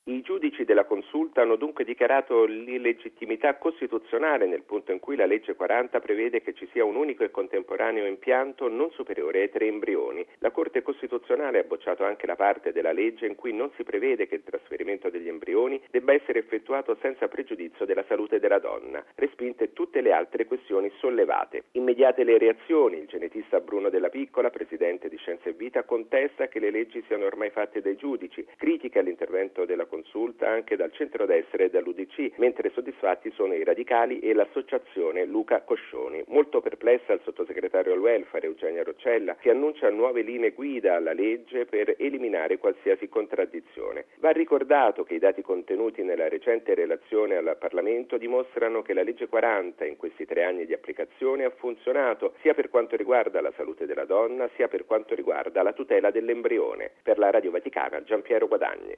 I giudici della consulta hanno dunque dichiarato l'illegittimità costituzionale nel punto in cui la legge 40 prevede che ci sia un unico e contemporaneo impianto non superiore ai 3 embrioni. La Corte Costituzionale ha bocciato anche la parte della legge in cui non si prevede che il trasferimento degli embrioni debba essere effettuato senza pregiudizio della salute della donna, respinte tutte le altre questioni sollevate. Immediate le reazioni, il genetista Bruno Della Piccola, presidente di Scienza e Vita, contesta che le leggi siano ormai fatte dai giudici, critica l'intervento della consulta anche dal centrodestra e dall'UDC, mentre soddisfatti sono i radicali e l'associazione Luca Coscioni. Molto perplessa il sottosegretario al welfare Eugenia Roccella, che annuncia nuove linee guida alla legge per eliminare qualsiasi contraddizione. Va ricordato che i dati contenuti nella recente relazione al Parlamento dimostrano che la legge 40 in questi 3 anni di applicazione ha funzionato sia per quanto riguarda la salute della donna sia per quanto riguarda la tutela dell'embrione. Per la Radio Vaticana, Giampiero Guadagni.